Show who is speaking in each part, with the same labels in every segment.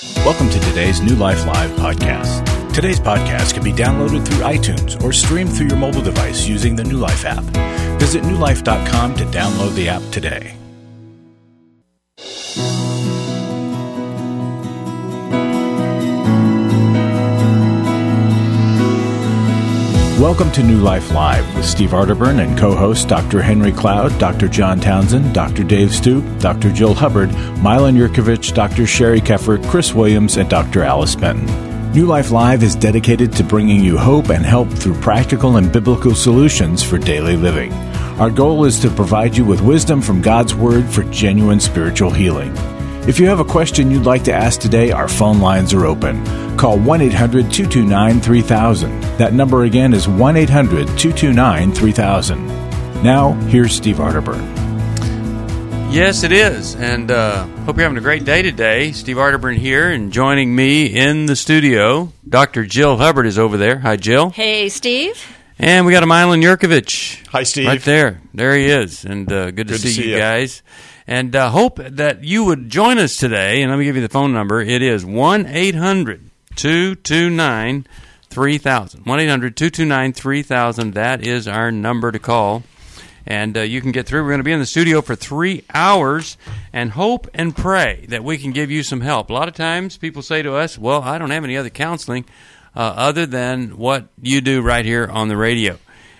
Speaker 1: Welcome to today's New Life Live podcast. Today's podcast can be downloaded through iTunes or streamed through your mobile device using the New Life app. Visit newlife.com to download the app today. Welcome to New Life Live with Steve Arterburn and co-hosts Dr. Henry Cloud, Dr. John Townsend, Dr. Dave Stoop, Dr. Jill Hubbard, Milan Yurkovich, Dr. Sherry Keffer, Chris Williams, and Dr. Alice Benton. New Life Live is dedicated to bringing you hope and help through practical and biblical solutions for daily living. Our goal is to provide you with wisdom from God's Word for genuine spiritual healing. If you have a question you'd like to ask today, our phone lines are open. Call 1-800-229-3000. That number again is 1-800-229-3000. Now, here's Steve Arterburn.
Speaker 2: Yes, it is, and hope you're having a great day today. Steve Arterburn here, and joining me in the studio, Dr. Jill Hubbard is over there. Hi, Jill.
Speaker 3: Hey, Steve.
Speaker 2: And we got a Milan Yurkovich.
Speaker 4: Hi, Steve.
Speaker 2: Right there. There he is, and good to see you guys. And hope that you would join us today, and let me give you the phone number. It is 1-800-229-3000. 1-800-229-3000. That is our number to call. And you can get through. We're going to be in the studio for 3 hours and hope and pray that we can give you some help. A lot of times people say to us, well, I don't have any other counseling other than what you do right here on the radio.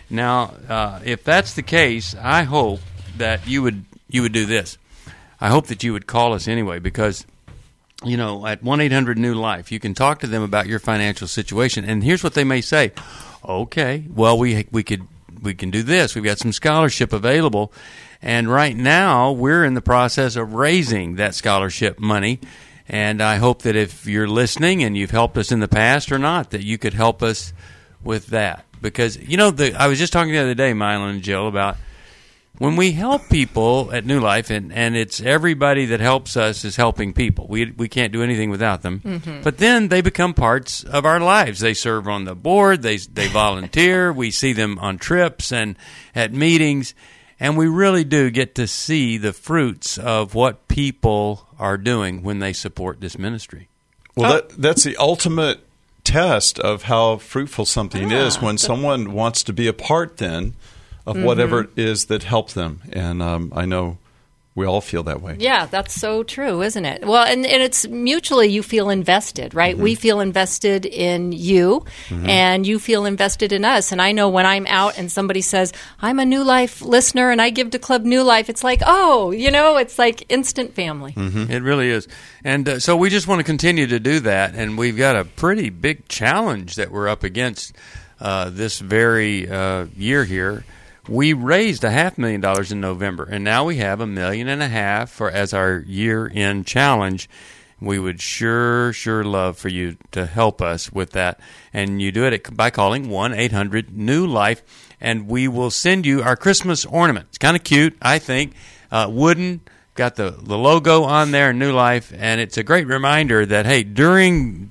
Speaker 2: Now, if that's the case, I hope that you would do this. I hope that you would call us anyway, because, you know, at 1-800-NEW-LIFE, you can talk to them about your financial situation. And here's what they may say. Okay, well, we can do this. We've got some scholarship available. And right now, we're in the process of raising that scholarship money. And I hope that if you're listening and you've helped us in the past or not, that you could help us with that. Because, you know, I was just talking the other day, Milan and Jill, about when we help people at New Life, and it's everybody that helps us is helping people. We can't do anything without them. Mm-hmm. But then they become parts of our lives. They serve on the board. They volunteer. We see them on trips and at meetings. And we really do get to see the fruits of what people are doing when they support this ministry.
Speaker 4: Well, that's the ultimate test of how fruitful something is, when someone wants to be a part then of whatever it is that helped them. And I know we all feel that way.
Speaker 3: Yeah, that's so true, isn't it? Well, and it's mutually you feel invested, right? Mm-hmm. We feel invested in you, and you feel invested in us. And I know when I'm out and somebody says, I'm a New Life listener and I give to Club New Life, it's like, oh, you know, it's like instant family.
Speaker 2: Mm-hmm. It really is. And so we just want to continue to do that. And we've got a pretty big challenge that we're up against this very year here. We raised $500,000 in November, and now we have $1.5 million as our year-end challenge. We would sure love for you to help us with that, and you do it by calling 1-800-NEW-LIFE, and we will send you our Christmas ornament. It's kind of cute, I think, wooden, got the logo on there, New Life, and it's a great reminder that, hey, during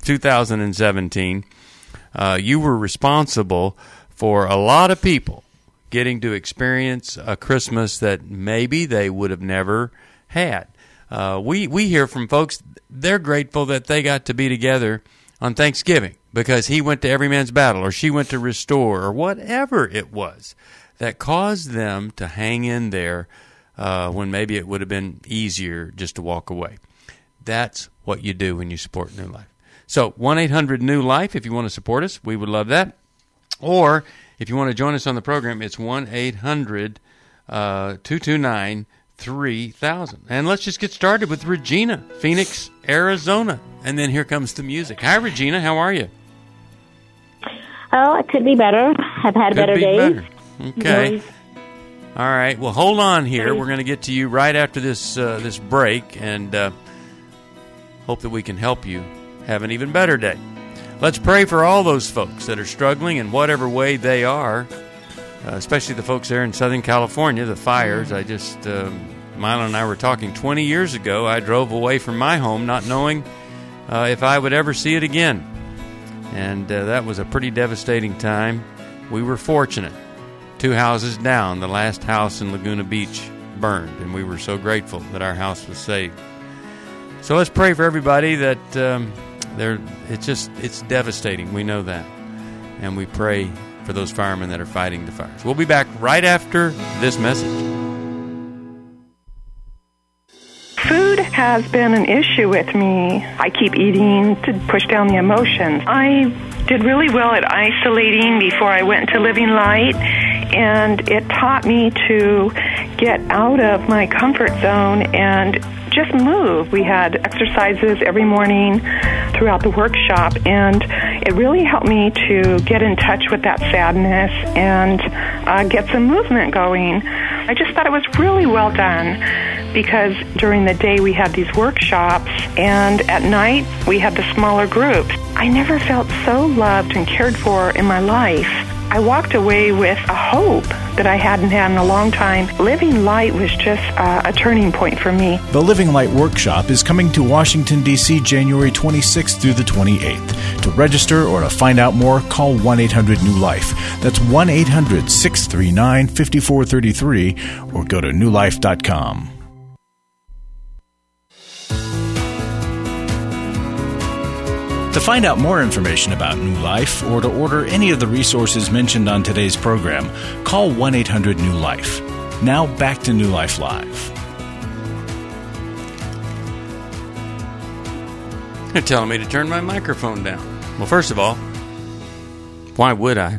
Speaker 2: 2017, you were responsible for a lot of people getting to experience a Christmas that maybe they would have never had. We hear from folks, they're grateful that they got to be together on Thanksgiving because he went to Every Man's Battle or she went to Restore or whatever it was that caused them to hang in there when maybe it would have been easier just to walk away. That's what you do when you support New Life. So 1-800-NEW-LIFE if you want to support us. We would love that. Or if you want to join us on the program, it's 1-800-229-3000. And let's just get started with Regina, Phoenix, Arizona. And then here comes the music. Hi, Regina. How are you?
Speaker 5: Oh, it could be better. I've had better days.
Speaker 2: Okay. All right. Well, hold on here. We're going to get to you right after this break, and hope that we can help you have an even better day. Let's pray for all those folks that are struggling in whatever way they are, especially the folks there in Southern California, the fires. Milo and I were talking 20 years ago. I drove away from my home not knowing if I would ever see it again. And that was a pretty devastating time. We were fortunate. 2 houses down, the last house in Laguna Beach burned, and we were so grateful that our house was saved. So let's pray for everybody that it's devastating. We know that. And we pray for those firemen that are fighting the fires. We'll be back right after this message.
Speaker 6: Food has been an issue with me. I keep eating to push down the emotions. I did really well at isolating before I went to Living Light, and it taught me to get out of my comfort zone and just move. We had exercises every morning throughout the workshop, and it really helped me to get in touch with that sadness and get some movement going. I just thought it was really well done because during the day we had these workshops, and at night we had the smaller groups. I never felt so loved and cared for in my life. I walked away with a hope that I hadn't had in a long time. Living Light was just a turning point for me.
Speaker 1: The Living Light Workshop is coming to Washington, D.C. January 26th through the 28th. To register or to find out more, call 1-800-NEW-LIFE. That's 1-800-639-5433 or go to newlife.com. To find out more information about New Life or to order any of the resources mentioned on today's program, call 1-800-NEW-LIFE. Now back to New Life Live.
Speaker 2: They're telling me to turn my microphone down. Well, first of all, why would I?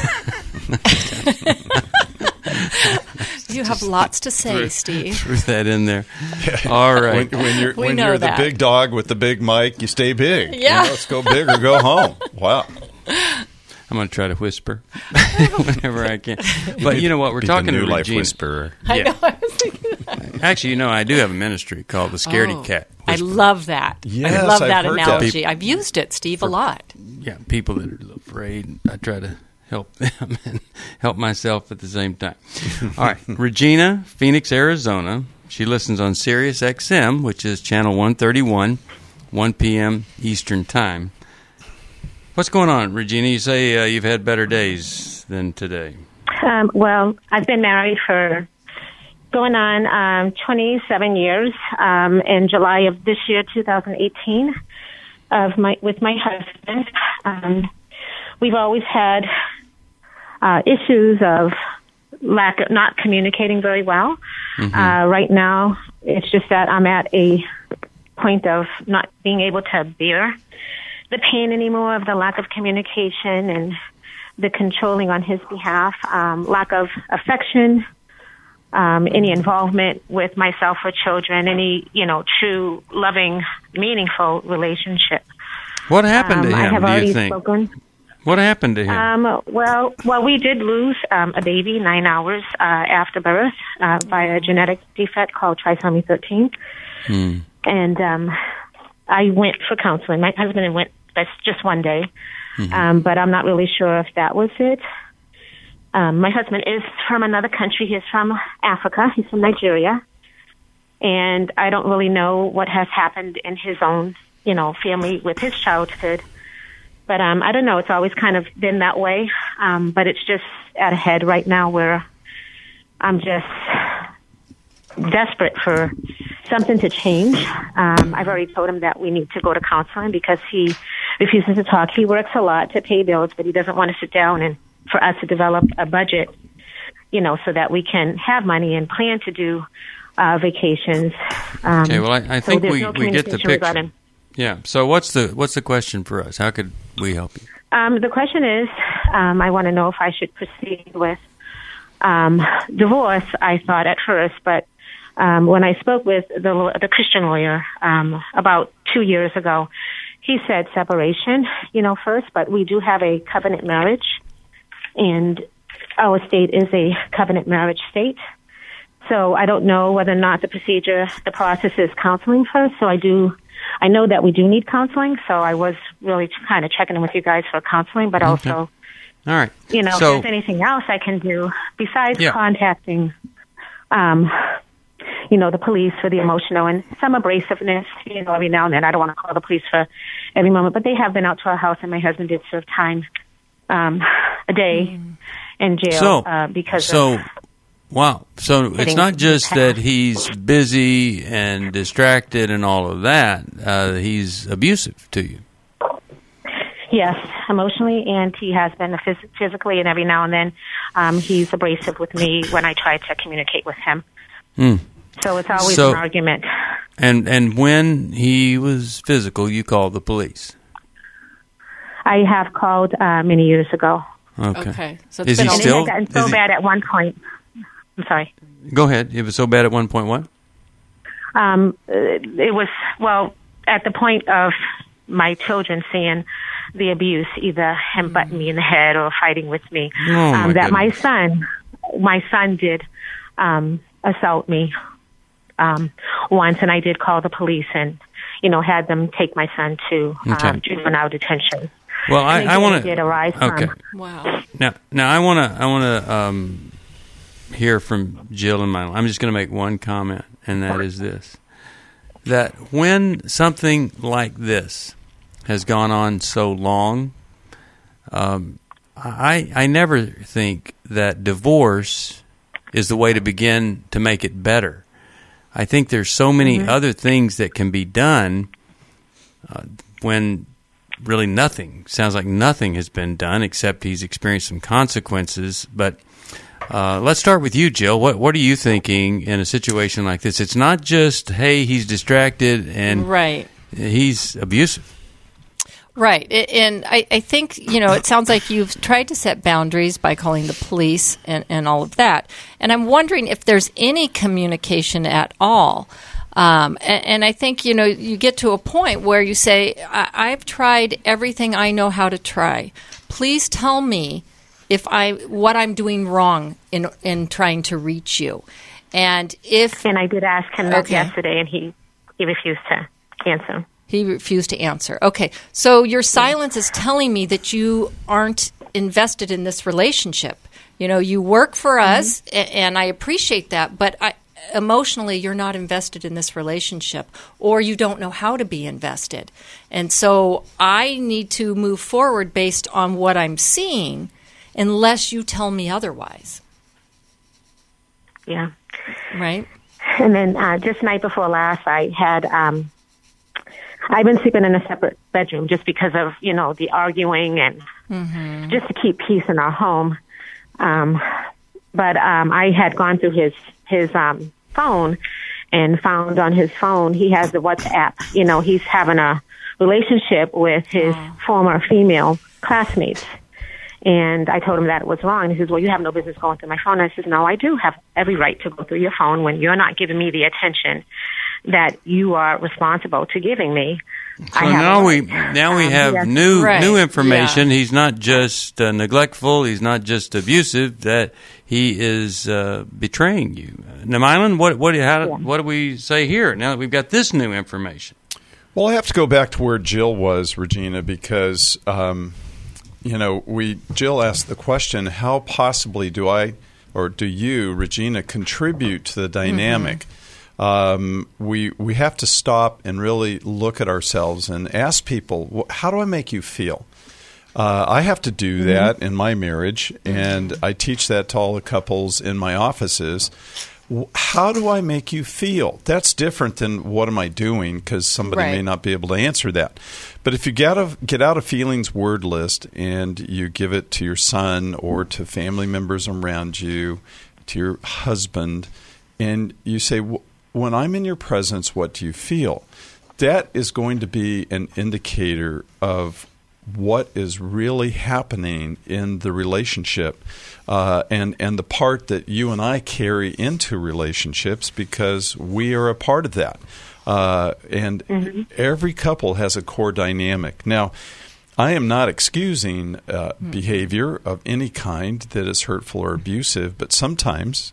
Speaker 3: You have lots to say, Steve.
Speaker 2: Threw that in there. All right.
Speaker 4: When you're the big dog with the big mic, you stay big.
Speaker 3: Yeah.
Speaker 4: Let's go big or go home. Wow.
Speaker 2: I'm going to try to whisper whenever I can. But you know what? We're talking
Speaker 4: to
Speaker 2: New
Speaker 4: Life
Speaker 2: Regina.
Speaker 4: Whisperer.
Speaker 3: I know. I was thinking that.
Speaker 2: Actually, I do have a ministry called the Scaredy Cat Whisperer.
Speaker 3: I love that.
Speaker 4: Yes,
Speaker 3: I love that
Speaker 4: I've heard
Speaker 3: analogy.
Speaker 2: that.
Speaker 3: I've used it, Steve, a lot.
Speaker 2: Yeah, people that are afraid. I try to help them and help myself at the same time. All right. Regina, Phoenix, Arizona. She listens on Sirius XM, which is channel 131, 1 p.m. Eastern Time. What's going on, Regina? You say you've had better days than today.
Speaker 5: Well, I've been married for going on 27 years. In July of this year, 2018, with my husband. We've always had issues of not communicating very well. Mm-hmm. Right now, it's just that I'm at a point of not being able to bear the pain anymore of the lack of communication and the controlling on his behalf, lack of affection, any involvement with myself or children, any, true, loving, meaningful relationship.
Speaker 2: What happened to him,
Speaker 5: I have
Speaker 2: do
Speaker 5: already
Speaker 2: you think?
Speaker 5: Spoken.
Speaker 2: What happened to him?
Speaker 5: Well, we did lose a baby 9 hours after birth by a genetic defect called trisomy 13. And I went for counseling. My husband went just one day, but I'm not really sure if that was it. My husband is from another country. He's from Africa. He's from Nigeria. And I don't really know what has happened in his own, family with his childhood. But I don't know. It's always kind of been that way. But it's just at a head right now where I'm just desperate for something to change. I've already told him that we need to go to counseling because he refuses to talk. He works a lot to pay bills, but he doesn't want to sit down and for us to develop a budget, so that we can have money and plan to do vacations.
Speaker 2: Okay, well, I think
Speaker 5: so
Speaker 2: we get the picture. Yeah. So what's the question for us? How could we help you?
Speaker 5: The question is, I want to know if I should proceed with divorce. I thought at first, but when I spoke with the Christian lawyer about 2 years ago, he said separation, first. But we do have a covenant marriage, and our state is a covenant marriage state. So I don't know whether or not the process is counseling first. So I know that we do need counseling, so I was really kind of checking in with you guys for counseling, but also,
Speaker 2: all right.
Speaker 5: If there's anything else I can do besides contacting, the police for the emotional and some abrasiveness, every now and then. I don't want to call the police for every moment, but they have been out to our house, and my husband did serve time a day in jail because of
Speaker 2: Wow. So it's not just that he's busy and distracted and all of that. He's abusive to you.
Speaker 5: Yes, emotionally, and he has been physically, and every now and then he's abrasive with me when I try to communicate with him. So it's always an argument.
Speaker 2: And when he was physical, you called the police?
Speaker 5: I have called many years ago.
Speaker 3: Okay. So
Speaker 2: is he still?
Speaker 5: It had gotten so bad at one point. I'm sorry.
Speaker 2: Go ahead. It was so bad at one point, what?
Speaker 5: It was, well, at the point of my children seeing the abuse, either him butting me in the head or fighting with me, that my son did assault me once, and I did call the police and, had them take my son to juvenile detention.
Speaker 2: Well, I want to.
Speaker 5: Did arise from.
Speaker 3: Wow.
Speaker 2: Now I want to hear from Jill and Milo. I'm just going to make one comment, and that is this: that when something like this has gone on so long, I never think that divorce is the way to begin to make it better. I think there's so many other things that can be done when really sounds like nothing has been done except he's experienced some consequences. But let's start with you, Jill. What are you thinking in a situation like this? It's not just, hey, he's distracted and he's abusive.
Speaker 3: Right. And I think, it sounds like you've tried to set boundaries by calling the police and all of that. And I'm wondering if there's any communication at all. And I think, you get to a point where you say, I've tried everything I know how to try. Please tell me what I'm doing wrong in trying to reach you. And
Speaker 5: I did ask him that yesterday, and he refused to answer.
Speaker 3: He refused to answer. Okay. So your silence is telling me that you aren't invested in this relationship. You work for us, and I appreciate that, but emotionally you're not invested in this relationship, or you don't know how to be invested. And so I need to move forward based on what I'm seeing unless you tell me otherwise.
Speaker 5: Yeah.
Speaker 3: Right?
Speaker 5: And then just night before last, I had... I've been sleeping in a separate bedroom just because of, the arguing and just to keep peace in our home. But I had gone through his phone and found on his phone he has the WhatsApp. He's having a relationship with his former female classmates. And I told him that it was wrong. He says, well, you have no business going through my phone. I said, no, I do have every right to go through your phone when you're not giving me the attention that you are responsible to giving me.
Speaker 2: So now we have new information. Yeah. He's not just neglectful. He's not just abusive. That he is betraying you. Now, Mylan, what do we say here now that we've got this new information?
Speaker 4: Well, I have to go back to where Jill was, Regina, because Jill asked the question: how possibly do you, Regina, contribute to the dynamic? We have to stop and really look at ourselves and ask people, how do I make you feel? I have to do that in my marriage, and I teach that to all the couples in my offices. How do I make you feel? That's different than what am I doing, because somebody may not be able to answer that. But if you get out a feelings word list and you give it to your son or to family members around you, to your husband, and you say, when I'm in your presence, what do you feel? That is going to be an indicator of what is really happening in the relationship and the part that you and I carry into relationships, because we are a part of that. And every couple has a core dynamic. Now, I am not excusing behavior of any kind that is hurtful or abusive, but sometimes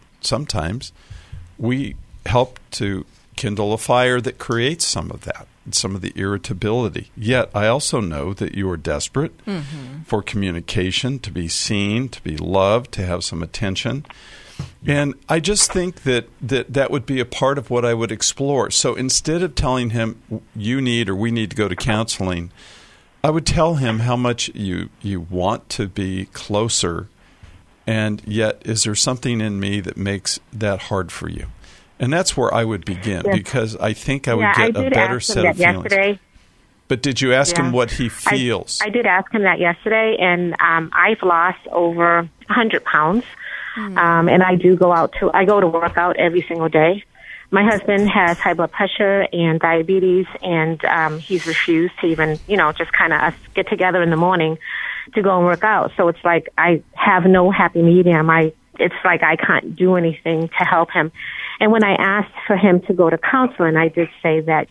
Speaker 4: we help to kindle a fire that creates some of that, some of the irritability. Yet I also know that you are desperate for communication, to be seen, to be loved, to have some attention. And I just think that would be a part of what I would explore. So instead of telling him we need to go to counseling, I would tell him how much you want to be closer And yet, is there something in me that makes that hard for you? And that's where I would begin, because I think I would get a better set of feelings.
Speaker 5: Yesterday.
Speaker 4: But did you ask him what he feels?
Speaker 5: I did ask him that yesterday, and I've lost over 100 pounds. And I go to work out every single day. My husband has high blood pressure and diabetes, and he's refused to even, just kind of us get together in the morning to go and work out. So it's like I have no happy medium. It's like I can't do anything to help him. And when I asked for him to go to counseling, I did say that,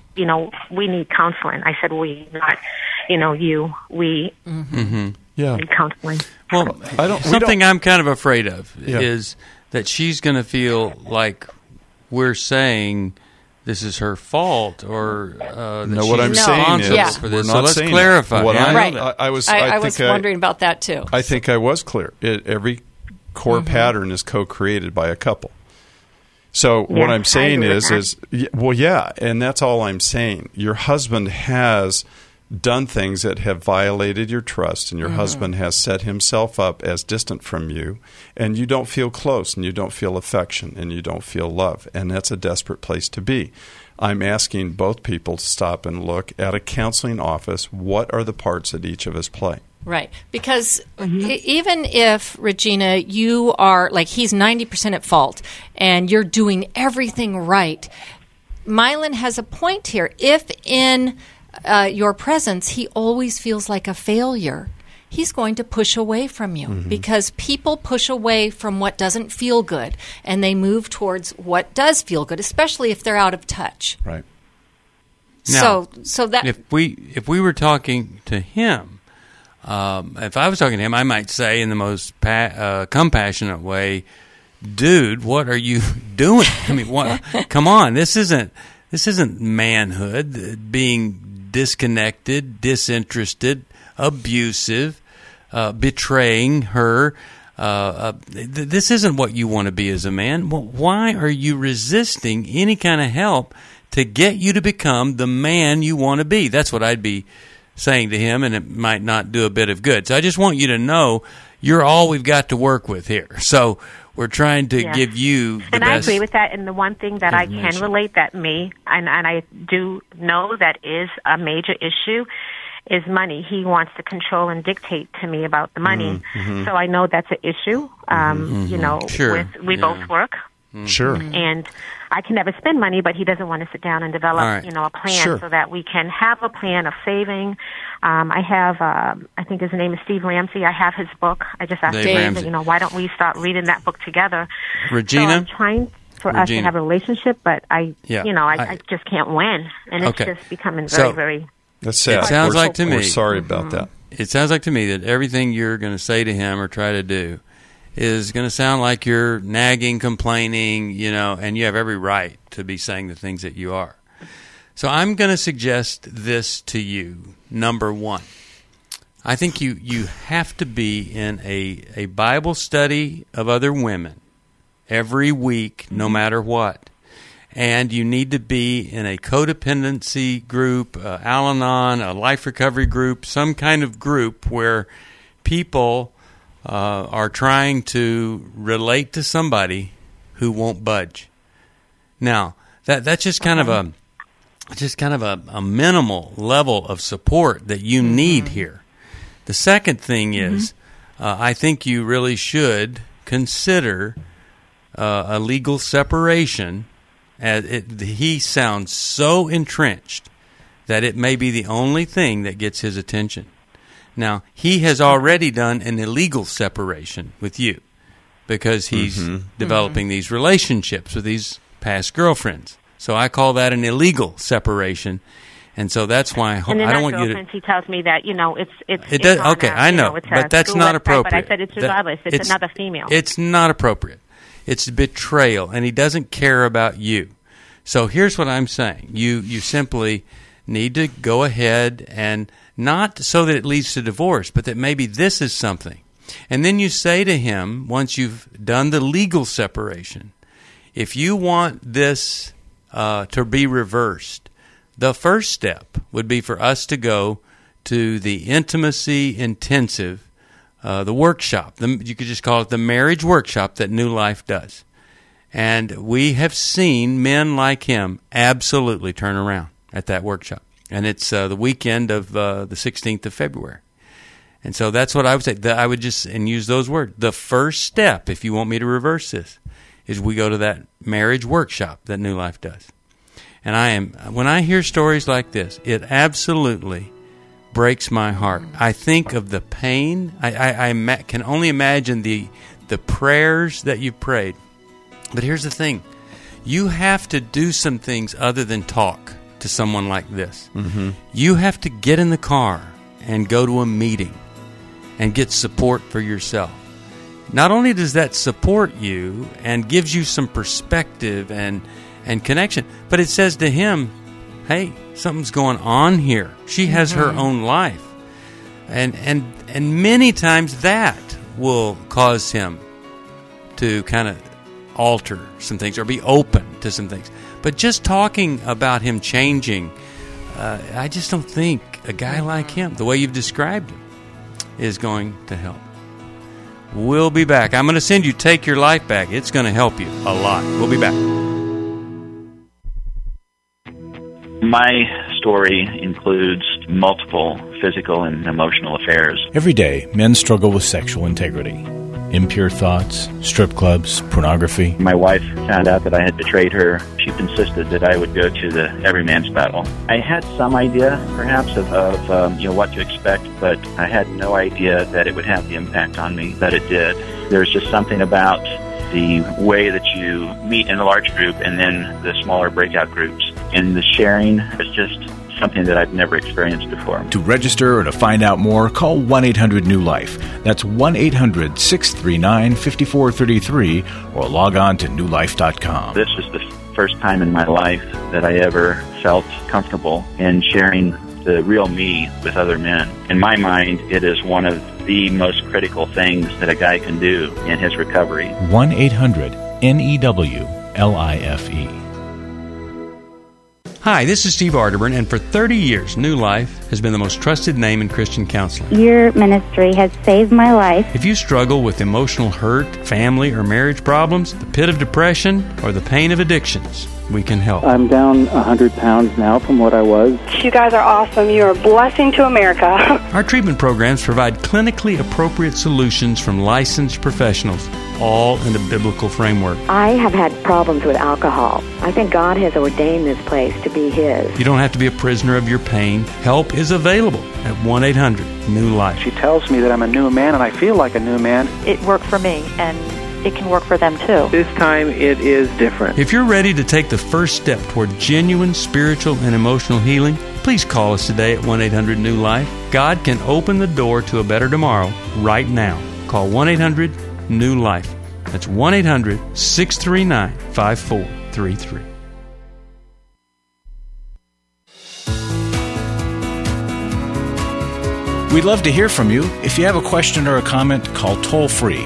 Speaker 5: we need counseling. I said we, not, you, we need counseling.
Speaker 2: Well, I'm kind of afraid of is that she's going to feel like we're saying this is her fault, or that
Speaker 4: what I'm saying is
Speaker 2: for this. So let's clarify.
Speaker 3: I was wondering about that too.
Speaker 4: I think I was clear. Every core pattern is co-created by a couple. So what I'm saying is, and that's all I'm saying. Your husband has done things that have violated your trust, and your husband has set himself up as distant from you, and you don't feel close, and you don't feel affection, and you don't feel love, and that's a desperate place to be. I'm asking both people to stop and look at a counseling office. What are the parts that each of us play?
Speaker 3: Right. Because even if, Regina, you are, like, he's 90% at fault and you're doing everything right, Mylon has a point here. If in your presence he always feels like a failure, he's going to push away from you because people push away from what doesn't feel good and they move towards what does feel good, especially if they're out of touch.
Speaker 4: Right.
Speaker 2: Now,
Speaker 3: so that
Speaker 2: if we were talking to him, if I was talking to him, I might say in the most compassionate way, "Dude, what are you doing? I mean, what? Come on, this isn't manhood. Being disconnected, disinterested, abusive, betraying her. This isn't what you want to be as a man. Well, why are you resisting any kind of help to get you to become the man you want to be?" That's what I'd be saying to him, and it might not do a bit of good. So I just want you to know you're all we've got to work with here. So we're trying to give you the
Speaker 5: and
Speaker 2: best.
Speaker 5: I agree with that. And the one thing that I can relate that and I do know that is a major issue is money. He wants to control and dictate to me about the money. So I know that's an issue.
Speaker 2: Sure.
Speaker 5: We both work.
Speaker 4: Sure.
Speaker 5: And I can never spend money, but he doesn't want to sit down and develop, a plan so that we can have a plan of saving. I have, I think his name is Steve Ramsey. I have his book. I just asked Dave, why don't we start reading that book together?
Speaker 2: Regina?
Speaker 5: So I'm trying for us to have a relationship, but I just can't win. And it's just becoming very, very...
Speaker 4: That's sad.
Speaker 2: It sounds like to me...
Speaker 4: We're sorry about that.
Speaker 2: It sounds like to me that everything you're going to say to him or try to do is going to sound like you're nagging, complaining, and you have every right to be saying the things that you are. So I'm going to suggest this to you. Number one, I think you have to be in a Bible study of other women every week, no matter what. And you need to be in a codependency group, Al-Anon, a life recovery group, some kind of group where people are trying to relate to somebody who won't budge. Now, that's just kind of a minimal level of support that you need here. The second thing is, I think you really should consider a legal separation. He sounds so entrenched that it may be the only thing that gets his attention. Now, he has already done an illegal separation with you because he's developing these relationships with these past girlfriends. So I call that an illegal separation. And so that's why I don't want you to...
Speaker 5: He tells me that,
Speaker 2: it does. Okay, I know, but that's not appropriate.
Speaker 5: But I said it's regardless. It's another female.
Speaker 2: It's not appropriate. It's betrayal, and he doesn't care about you. So here's what I'm saying. You simply need to go ahead and not so that it leads to divorce, but that maybe this is something. And then you say to him, once you've done the legal separation, if you want this to be reversed, the first step would be for us to go to the intimacy intensive the workshop. You could just call it the marriage workshop that New Life does. And we have seen men like him absolutely turn around at that workshop. And it's the weekend of the 16th of February. And so that's what I would say. I would just use those words. The first step, if you want me to reverse this, is we go to that marriage workshop that New Life does. And when I hear stories like this, it absolutely breaks my heart. I think of the pain. I can only imagine the prayers that you prayed. But here's the thing. You have to do some things other than talk to someone like this. Mm-hmm. You have to get in the car and go to a meeting and get support for yourself. Not only does that support you and gives you some perspective and connection, but it says to him, hey, something's going on here. She has her own life. And many times that will cause him to kind of alter some things or be open to some things. But just talking about him changing, I just don't think a guy like him, the way you've described him, is going to help. We'll be back. I'm going to send you Take Your Life Back. It's going to help you a lot. We'll be back.
Speaker 7: My story includes multiple physical and emotional affairs.
Speaker 1: Every day, men struggle with sexual integrity. Impure thoughts, strip clubs, pornography.
Speaker 7: My wife found out that I had betrayed her. She insisted that I would go to the every man's battle. I had some idea, perhaps, of what to expect, but I had no idea that it would have the impact on me that it did. There's just something about the way that you meet in a large group and then the smaller breakout groups. And the sharing is just something that I've never experienced before.
Speaker 1: To register or to find out more, call 1-800-NEW-LIFE. That's 1-800-639-5433 or log on to newlife.com.
Speaker 7: This was the first time in my life that I ever felt comfortable in sharing the real me with other men. In my mind, it is one of the most critical things that a guy can do in his recovery.
Speaker 1: 1-800-NEW-LIFE.
Speaker 2: Hi, this is Steve Arterburn, and for 30 years, New Life has been the most trusted name in Christian counseling.
Speaker 8: Your ministry has saved my life.
Speaker 2: If you struggle with emotional hurt, family or marriage problems, the pit of depression, or the pain of addictions, we can help.
Speaker 9: I'm down 100 pounds now from what I was.
Speaker 10: You guys are awesome. You are a blessing to America.
Speaker 2: Our treatment programs provide clinically appropriate solutions from licensed professionals, all in a biblical framework.
Speaker 11: I have had problems with alcohol. I think God has ordained this place to be His.
Speaker 2: You don't have to be a prisoner of your pain. Help is available at 1-800-NEW-LIFE.
Speaker 9: She tells me that I'm a new man, and I feel like a new man.
Speaker 12: It worked for me, and it can work for them too.
Speaker 9: This time it is different.
Speaker 2: If you're ready to take the first step toward genuine spiritual and emotional healing, please call us today at 1-800-NEW-LIFE. God can open the door to a better tomorrow right now. Call 1-800-NEW-LIFE. That's 1-800-639-5433.
Speaker 1: We'd love to hear from you. If you have a question or a comment, call toll-free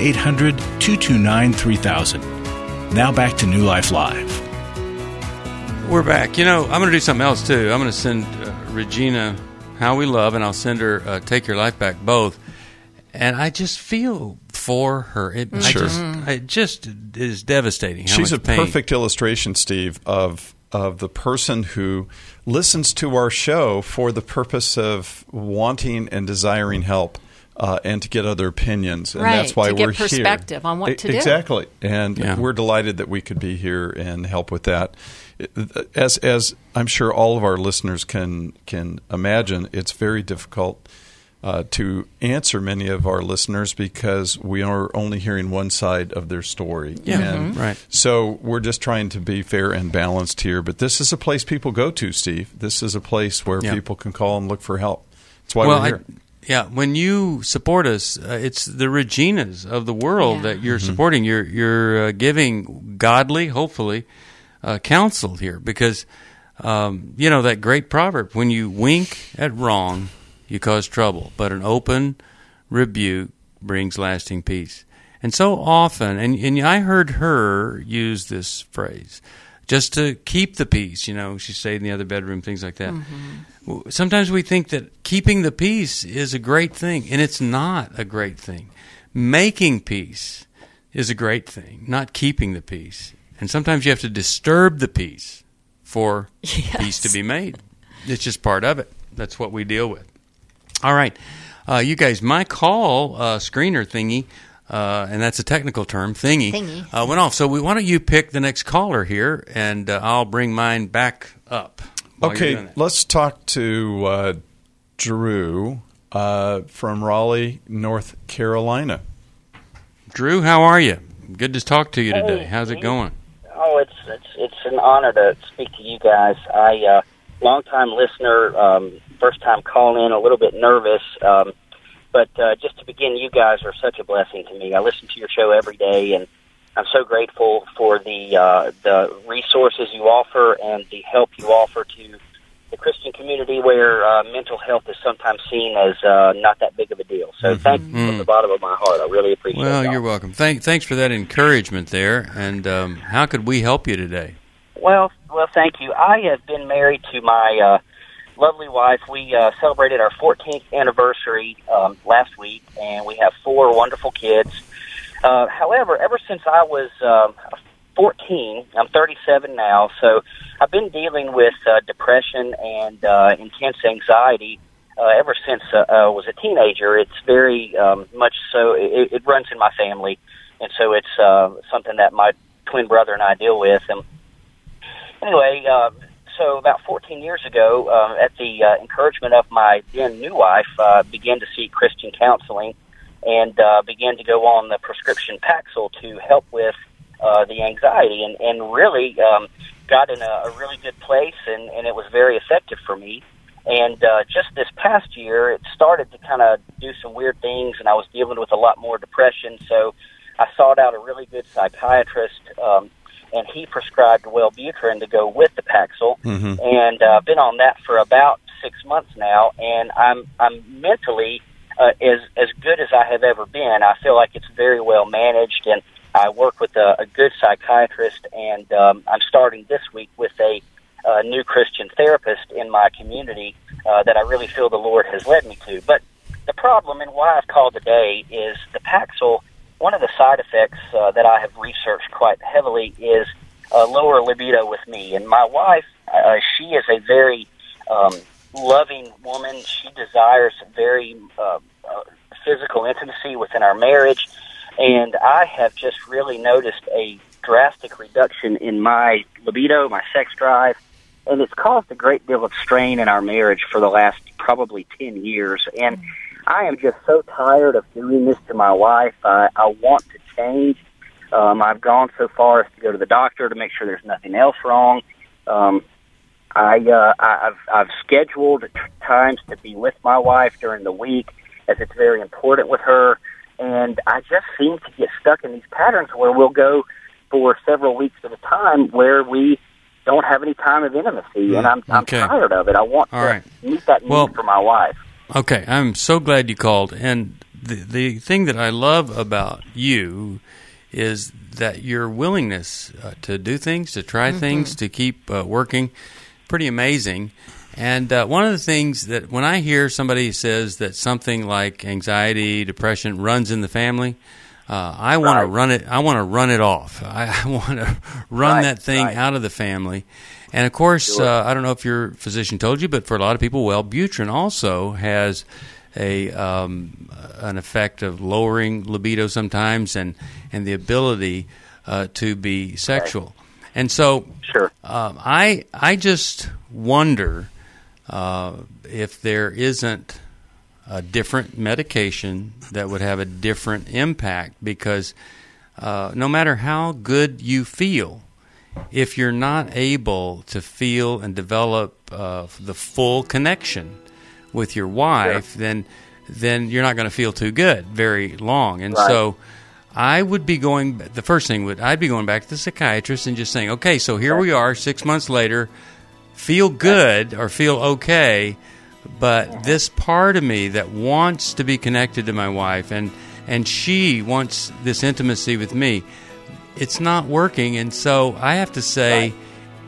Speaker 1: 1-800-229-3000. Now back to New Life Live.
Speaker 2: We're back. I'm going to do something else, too. I'm going to send Regina How We Love, and I'll send her Take Your Life Back, both. And I just feel for her. It just is devastating.
Speaker 4: She's a perfect illustration, Steve, of the person who listens to our show for the purpose of wanting and desiring help and to get other opinions. And that's why we're here.
Speaker 3: To get perspective on what to do.
Speaker 4: Exactly. And we're delighted that we could be here and help with that. As I'm sure all of our listeners can imagine, it's very difficult to answer many of our listeners because we are only hearing one side of their story.
Speaker 2: Right.
Speaker 4: So we're just trying to be fair and balanced here. But this is a place people go to, Steve. This is a place where people can call and look for help. That's why we're here.
Speaker 2: When you support us, it's the Reginas of the world that you're supporting. You're giving godly, hopefully, counsel here because, that great proverb, when you wink at wrong, you cause trouble, but an open rebuke brings lasting peace. And so often, and I heard her use this phrase, just to keep the peace. She stayed in the other bedroom, things like that. Sometimes we think that keeping the peace is a great thing, and it's not a great thing. Making peace is a great thing, not keeping the peace. And sometimes you have to disturb the peace for peace to be made. It's just part of it. That's what we deal with. All right. You guys, my call screener thingy, and that's a technical term, thingy. Went off. So why don't you pick the next caller here, and I'll bring mine back up.
Speaker 4: Okay, let's talk to Drew from Raleigh, North Carolina.
Speaker 2: Drew, how are you? Good to talk to you today. How's it going?
Speaker 13: Oh, it's an honor to speak to you guys. I long-time listener, first time calling in, a little bit nervous, but just to begin, you guys are such a blessing to me. I listen to your show every day, and I'm so grateful for the resources you offer and the help you offer to the Christian community where mental health is sometimes seen as not that big of a deal. So thank you from the bottom of my heart. I really appreciate it.
Speaker 2: Well, you're welcome. Thanks for that encouragement there. And how could we help you today?
Speaker 13: Well, thank you. I have been married to my lovely wife. We celebrated our 14th anniversary last week, and we have 4 wonderful kids. However, ever since I was 14, I'm 37 now, so I've been dealing with depression and intense anxiety ever since I was a teenager. It's very much so, it runs in my family, and so it's something that my twin brother and I deal with. And anyway, so about 14 years ago, at the encouragement of my then new wife, began to seek Christian counseling and began to go on the prescription Paxil to help with the anxiety, and really got in a really good place, and it was very effective for me. And just this past year, it started to kind of do some weird things, and I was dealing with a lot more depression, so I sought out a really good psychiatrist, and he prescribed Wellbutrin to go with the Paxil, and I've been on that for about 6 months now, and I'm mentally as good as I have ever been. I feel like it's very well managed, and I work with a good psychiatrist, and I'm starting this week with a new Christian therapist in my community that I really feel the Lord has led me to. But the problem, and why I've called today, is the Paxil. One of the side effects that I have researched quite heavily is lower libido with me. And my wife, she is a very loving woman. She desires very physical intimacy within our marriage. And I have just really noticed a drastic reduction in my libido, my sex drive, and it's caused a great deal of strain in our marriage for the last probably 10 years. And I am just so tired of doing this to my wife. I want to change. I've gone so far as to go to the doctor to make sure there's nothing else wrong. I've scheduled times to be with my wife during the week, as it's very important with her. And I just seem to get stuck in these patterns where we'll go for several weeks at a time where we don't have any time of intimacy, and I'm tired of it. I want to meet that need for my wife.
Speaker 2: Okay, I'm so glad you called. And the thing that I love about you is that your willingness to do things, to try things, to keep working, pretty amazing. And one of the things that when I hear somebody says that something like anxiety, depression runs in the family, I want to run it. I want to run it off. I want to run that thing out of the family. And of course, I don't know if your physician told you, but for a lot of people, Wellbutrin also has an effect of lowering libido sometimes, and the ability to be sexual. And so, I just wonder if there isn't a different medication that would have a different impact, because no matter how good you feel, if you're not able to feel and develop the full connection with your wife, then you're not going to feel too good very long. And so I would be going, the first thing I'd be going back to the psychiatrist and just saying, okay, so here we are 6 months later, feel good or feel okay, but this part of me that wants to be connected to my wife and she wants this intimacy with me, it's not working. And so I have to say,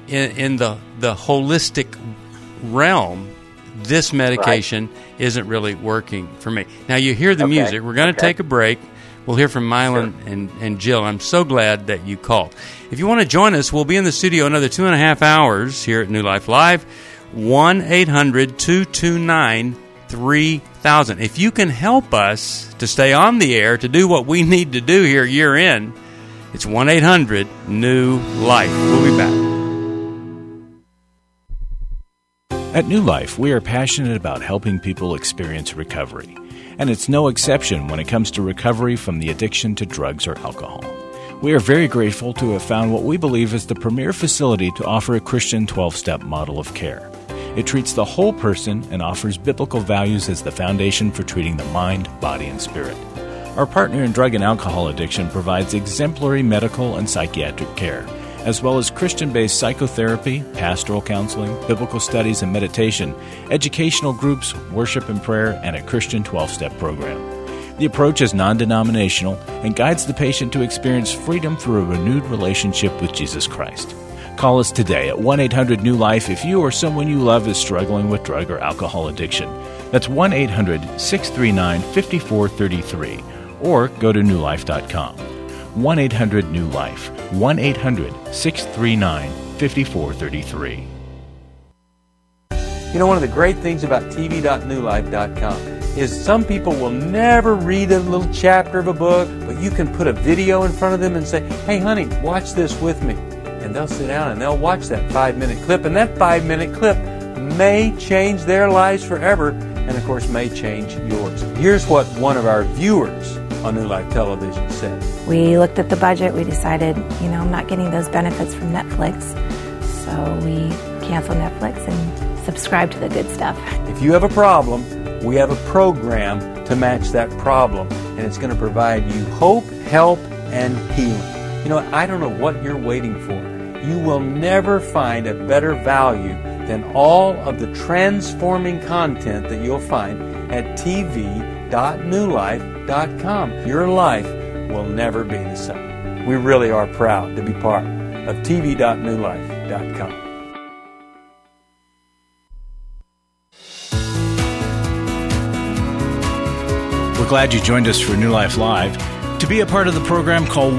Speaker 2: in the holistic realm, this medication isn't really working for me. Now, you hear the music. We're going to take a break. We'll hear from Mylon and Jill. I'm so glad that you called. If you want to join us, we'll be in the studio another 2.5 hours here at New Life Live. 1-800-229-3000. If you can help us to stay on the air, to do what we need to do here year in, it's 1-800-NEW-LIFE. We'll be back.
Speaker 1: At New Life, we are passionate about helping people experience recovery. And it's no exception when it comes to recovery from the addiction to drugs or alcohol. We are very grateful to have found what we believe is the premier facility to offer a Christian 12-step model of care. It treats the whole person and offers biblical values as the foundation for treating the mind, body, and spirit. Our partner in drug and alcohol addiction provides exemplary medical and psychiatric care, as well as Christian-based psychotherapy, pastoral counseling, biblical studies and meditation, educational groups, worship and prayer, and a Christian 12-step program. The approach is non-denominational and guides the patient to experience freedom through a renewed relationship with Jesus Christ. Call us today at 1-800-NEW-LIFE if you or someone you love is struggling with drug or alcohol addiction. That's 1-800-639-5433, or go to newlife.com. 1-800-NEW-LIFE, 1-800-639-5433.
Speaker 14: You know, one of the great things about tv.newlife.com is some people will never read a little chapter of a book, but you can put a video in front of them and say, hey, honey, watch this with me. And they'll sit down and they'll watch that 5-minute clip, and that 5-minute clip may change their lives forever, and of course may change yours. Here's what one of our viewers on New Life Television said.
Speaker 15: We looked at the budget. We decided, I'm not getting those benefits from Netflix, so we canceled Netflix and subscribe to the good stuff.
Speaker 14: If you have a problem, we have a program to match that problem, and it's going to provide you hope, help, and healing. I don't know what you're waiting for. You will never find a better value than all of the transforming content that you'll find at tv.newlife.com. Your life will never be the same. We really are proud to be part of tv.newlife.com.
Speaker 1: We're glad you joined us for New Life Live. To be a part of the program, call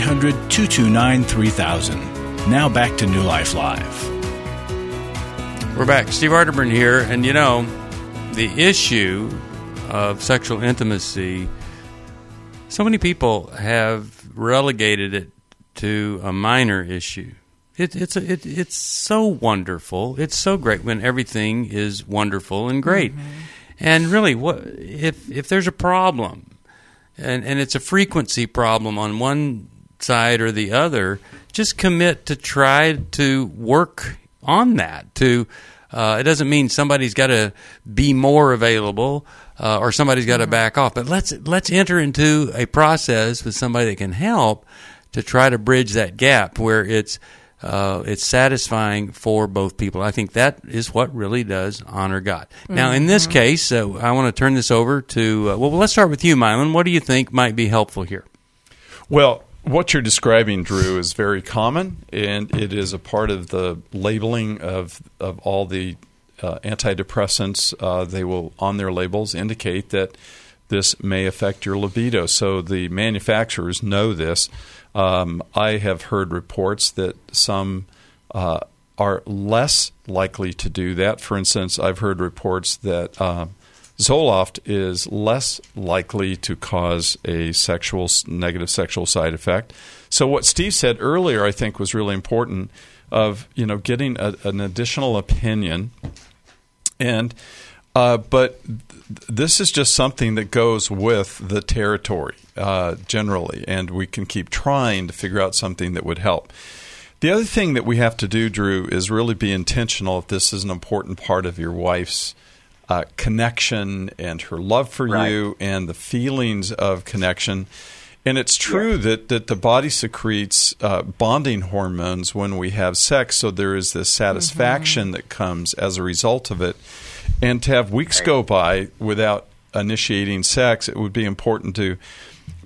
Speaker 1: 1-800-229-3000. Now back to New Life Live.
Speaker 2: We're back. Steve Arterburn here. And the issue of sexual intimacy, so many people have relegated it to a minor issue. It's so wonderful. It's so great when everything is wonderful and great. Mm-hmm. And really, what if there's a problem, and it's a frequency problem on one side or the other, just commit to try to work on that. It doesn't mean somebody's got to be more available or somebody's got to back off, but let's enter into a process with somebody that can help to try to bridge that gap where it's satisfying for both people. I think that is what really does honor God. Mm-hmm. Now, in this case, I want to turn this over to, let's start with you, Mylon. What do you think might be helpful here?
Speaker 4: Well, what you're describing, Drew, is very common, and it is a part of the labeling of all the antidepressants. They will, on their labels, indicate that this may affect your libido. So the manufacturers know this. I have heard reports that some are less likely to do that. For instance, I've heard reports that Zoloft is less likely to cause a negative sexual side effect. So what Steve said earlier, I think, was really important of getting an additional opinion, but this is just something that goes with the territory generally, and we can keep trying to figure out something that would help. The other thing that we have to do, Drew, is really be intentional if this is an important part of your wife's connection and her love for you and the feelings of connection. And it's true that the body secretes bonding hormones when we have sex, so there is this satisfaction that comes as a result of it. And to have weeks go by without initiating sex, it would be important to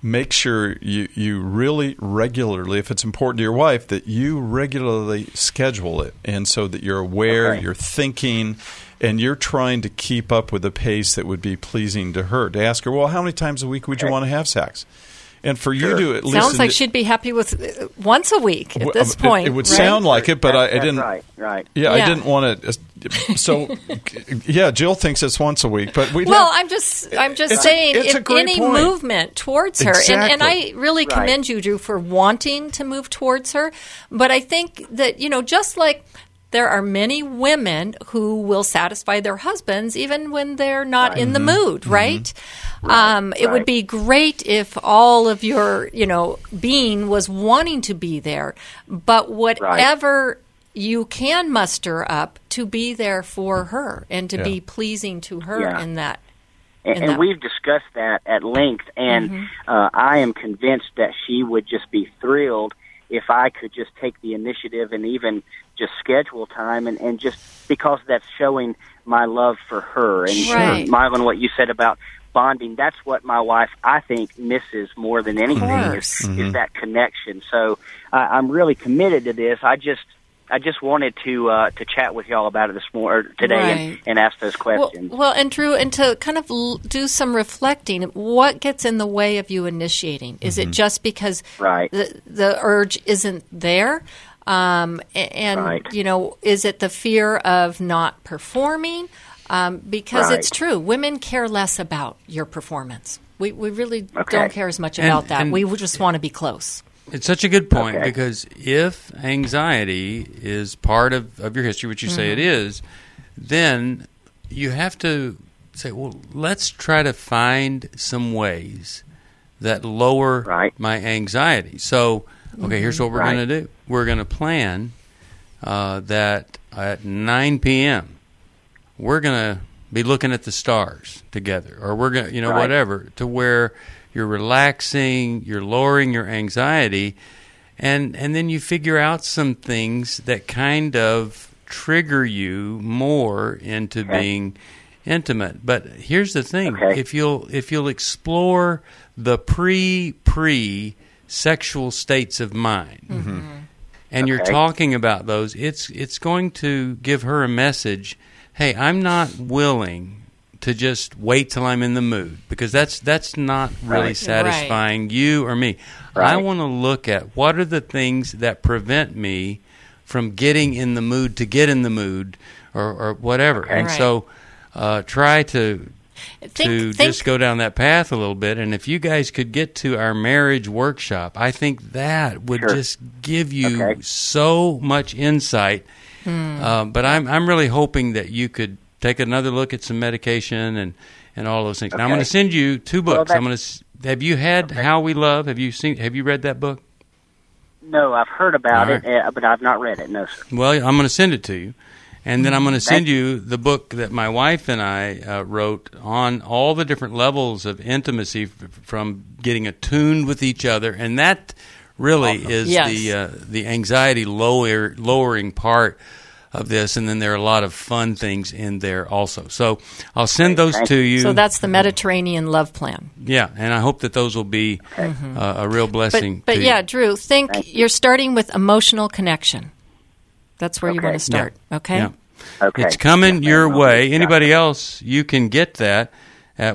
Speaker 4: make sure you really regularly, if it's important to your wife, that you regularly schedule it, and so that you're aware, you're thinking, and you're trying to keep up with the pace that would be pleasing to her. To ask her, well, how many times a week would you want to have sex? And for you to at least...
Speaker 3: Sounds like she'd be happy with once a week at this point.
Speaker 4: It would sound like it, but I didn't...
Speaker 13: Right.
Speaker 4: Yeah, I didn't want to... So, yeah, Jill thinks it's once a week, but we...
Speaker 3: Well, I'm just saying, if any movement towards her,
Speaker 4: exactly.
Speaker 3: and I really commend you, Drew, for wanting to move towards her, but I think that, just like... There are many women who will satisfy their husbands even when they're not in the mood, right? It would be great if all of your, being was wanting to be there, but whatever you can muster up to be there for her and to be pleasing to her in that.
Speaker 13: And we've discussed that at length, and I am convinced that she would just be thrilled if I could just take the initiative and even just schedule time, and just because that's showing my love for her. And Mylon, what you said about bonding, that's what my wife, I think, misses more than anything is that connection. So I'm really committed to this. I just wanted to chat with y'all about it this morning, today, and ask those questions.
Speaker 3: Well, and Drew, and to kind of do some reflecting, what gets in the way of you initiating? Is it just because the urge isn't there? Is it the fear of not performing? Because it's true, women care less about your performance. We really don't care as much about that. We just want to be close.
Speaker 2: It's such a good point, because if anxiety is part of your history, which you say it is, then you have to say, well, let's try to find some ways that lower my anxiety. So, here's what we're going to do. We're going to plan that at 9 p.m. we're going to be looking at the stars together, or we're going to, whatever, to where you're relaxing, you're lowering your anxiety, and then you figure out some things that kind of trigger you more into being intimate. But here's the thing: if you'll explore the pre sexual states of mind, and you're talking about those, it's going to give her a message. Hey, I'm not willing to just wait till I'm in the mood, because that's not really satisfying you or me. I want to look at what are the things that prevent me from getting in the mood to get in the mood, or whatever. And so try to just go down that path a little bit. And if you guys could get to our marriage workshop, I think that would just give you so much insight. But I'm really hoping that you could take another look at some medication and all those things. Now, I'm going to send you 2 books. Have you had How We Love? Have you read that book?
Speaker 13: No, I've heard about it, but I've not read it. No, sir.
Speaker 2: Well, I'm going to send it to you. And then I'm going to send you the book that my wife and I wrote on all the different levels of intimacy, from getting attuned with each other. And that really is the anxiety lowering part of this. And then there are a lot of fun things in there also. So I'll send those to you.
Speaker 3: So that's the Mediterranean Love Plan.
Speaker 2: Yeah, and I hope that those will be a real blessing.
Speaker 3: But yeah, Drew, you're starting with emotional connection. That's where you want to start, okay?
Speaker 2: Yeah. It's coming your way. Anybody else, you can get that at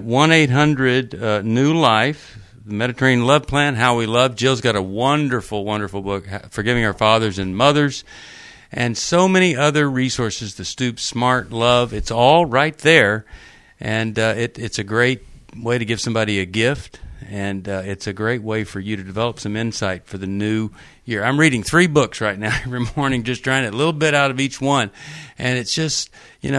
Speaker 2: 1-800-NEW-LIFE, the Mediterranean Love Plan, How We Love. Jill's got a wonderful, wonderful book, Forgiving Our Fathers and Mothers, and so many other resources, the Stoop Smart Love. It's all right there, and it's a great way to give somebody a gift, and it's a great way for you to develop some insight for the new year. I'm reading 3 books right now every morning, just trying a little bit out of each one. And it's just,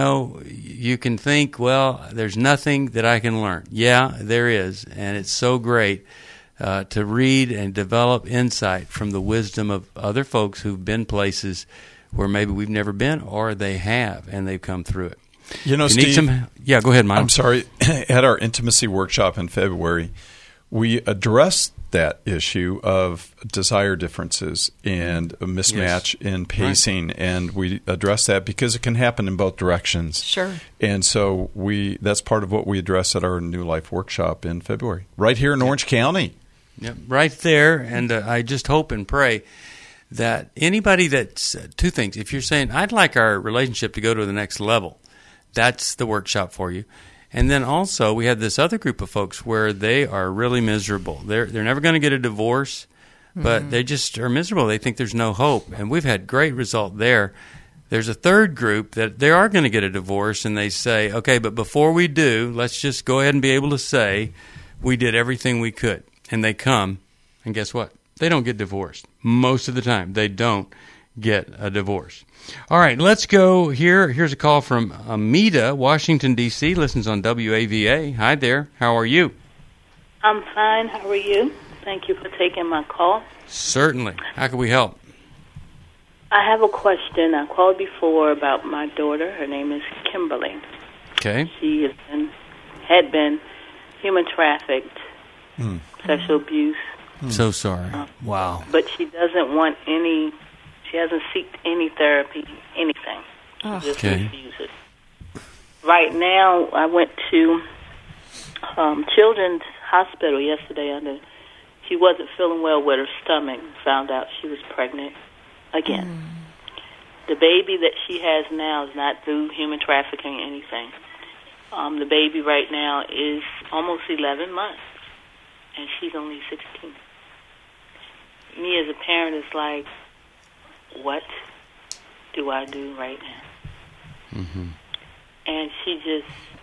Speaker 2: you can think, well, there's nothing that I can learn. Yeah, there is. And it's so great to read and develop insight from the wisdom of other folks who've been places where maybe we've never been, or they have, and they've come through it.
Speaker 4: Steve,
Speaker 2: go ahead, Mike.
Speaker 4: I'm sorry. At our intimacy workshop in February, we addressed that issue of desire differences and a mismatch in pacing, and we address that because it can happen in both directions.
Speaker 3: Sure.
Speaker 4: And so that's part of what we address at our New Life workshop in February, right here in Orange County.
Speaker 2: Yep, right there. And I just hope and pray that anybody that's two things. If you're saying, I'd like our relationship to go to the next level, that's the workshop for you. And then also we have this other group of folks where they are really miserable. They're never going to get a divorce, but they just are miserable. They think there's no hope. And we've had great result there. There's a third group that they are going to get a divorce, and they say, okay, but before we do, let's just go ahead and be able to say we did everything we could. And they come, and guess what? They don't get divorced. Most of the time, they don't get a divorce. All right, let's go here. Here's a call from Amita, Washington, D.C., listens on WAVA. Hi there. How are you?
Speaker 16: I'm fine. How are you? Thank you for taking my call.
Speaker 2: Certainly. How can we help?
Speaker 16: I have a question. I called before about my daughter. Her name is Kimberly.
Speaker 2: Okay.
Speaker 16: She had been human trafficked, sexual abuse.
Speaker 2: So sorry. Wow.
Speaker 16: But she doesn't want any, she hasn't sought any therapy, anything. She just refuses. Right now, I went to Children's Hospital yesterday. She wasn't feeling well with her stomach. Found out she was pregnant again. The baby that she has now is not through human trafficking or anything. The baby right now is almost 11 months, and she's only 16. Me as a parent is like, what do I do right now? And she just,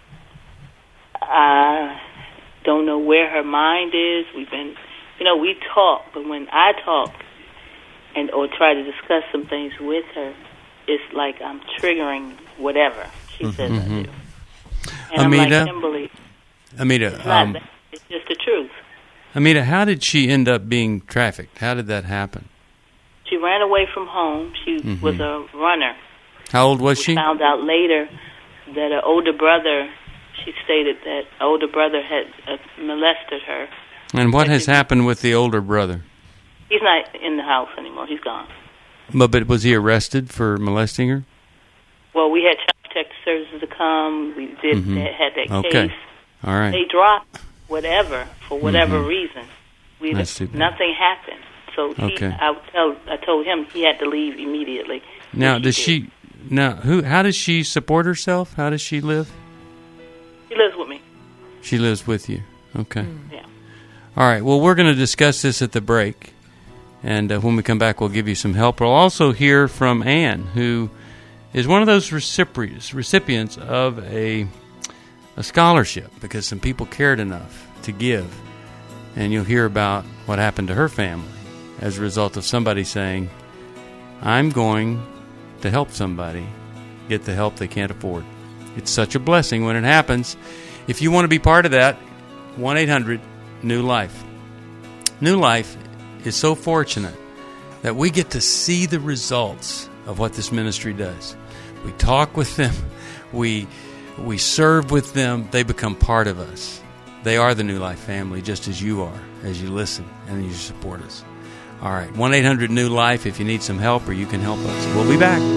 Speaker 16: I don't know where her mind is. We've been, we talk, but when I talk or try to discuss some things with her, it's like I'm triggering whatever she says I do. And
Speaker 2: Amita,
Speaker 16: I'm like, Kimberly,
Speaker 2: Amita,
Speaker 16: it's not that. It's just the truth.
Speaker 2: Amita, how did she end up being trafficked? How did that happen?
Speaker 16: She ran away from home. She was a runner.
Speaker 2: How old was she?
Speaker 16: We found out later that her older brother, she stated that older brother had molested her.
Speaker 2: And what has happened with the older brother?
Speaker 16: He's not in the house anymore. He's gone.
Speaker 2: But was he arrested for molesting her?
Speaker 16: Well, we had child protective services to come. We had that case.
Speaker 2: All right.
Speaker 16: They dropped whatever for whatever reason. Nothing happened. So I told him he had to leave immediately.
Speaker 2: Now, how does she support herself? How does she live?
Speaker 16: She lives with me.
Speaker 2: She lives with you. Okay.
Speaker 16: Yeah.
Speaker 2: All right. Well, we're going to discuss this at the break. And when we come back, we'll give you some help. We'll also hear from Ann, who is one of those recipients of a scholarship because some people cared enough to give. And you'll hear about what happened to her family as a result of somebody saying, I'm going to help somebody get the help they can't afford. It's such a blessing when it happens. If you want to be part of that, 1-800-NEW-LIFE. New Life is so fortunate that we get to see the results of what this ministry does. We talk with them. We serve with them. They become part of us. They are the New Life family, just as you are, as you listen and you support us. All right, 1-800-NEW-LIFE if you need some help or you can help us. We'll be back.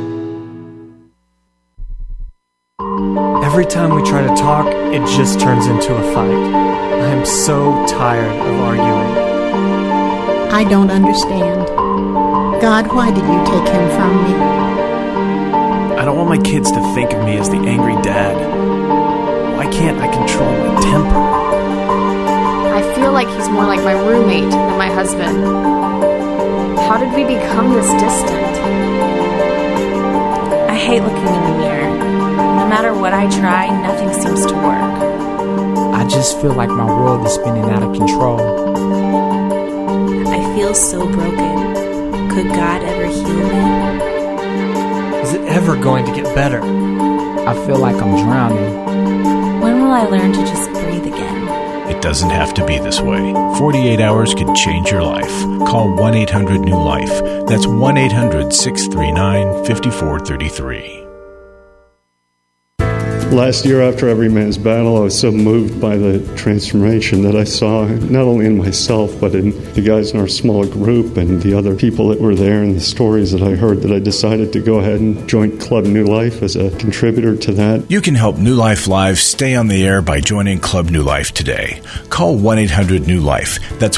Speaker 17: Every time we try to talk, it just turns into a fight. I am so tired of arguing.
Speaker 18: I don't understand. God, why did you take him from me?
Speaker 17: I don't want my kids to think of me as the angry dad. Why can't I control my temper?
Speaker 19: I feel like he's more like my roommate than my husband. How did we become this distant?
Speaker 15: I hate looking in the mirror. No matter what I try, nothing seems to work.
Speaker 20: I just feel like my world is spinning out of control.
Speaker 15: I feel so broken. Could God ever heal me?
Speaker 17: Is it ever going to get better?
Speaker 20: I feel like I'm drowning.
Speaker 15: When will I learn to just breathe again?
Speaker 1: It doesn't have to be this way. 48 hours can change your life. Call 1-800-NEW-LIFE. That's 1-800-639-5433.
Speaker 21: Last year, after Every Man's Battle, I was so moved by the transformation that I saw, not only in myself, but in the guys in our small group and the other people that were there and the stories that I heard, that I decided to go ahead and join Club New Life as a contributor to that.
Speaker 1: You can help New Life Live stay on the air by joining Club New Life today. Call 1-800-NEW-LIFE. That's